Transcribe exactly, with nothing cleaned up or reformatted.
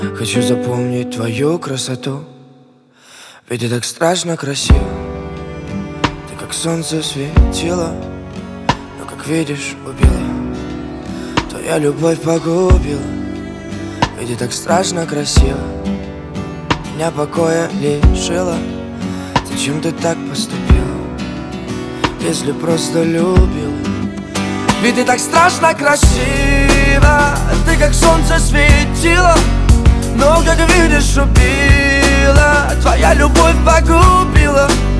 Хочу запомнить твою красоту, ведь ты так страшно красива. Ты как солнце светила, но, как видишь, убила. Твоя любовь погубила, ведь ты так страшно красива. Меня покоя лишила. Зачем ты так поступила, если просто любила? Ведь ты так страшно красива. Ты как солнце светила, но, как видишь, убила. Твоя любовь погубила,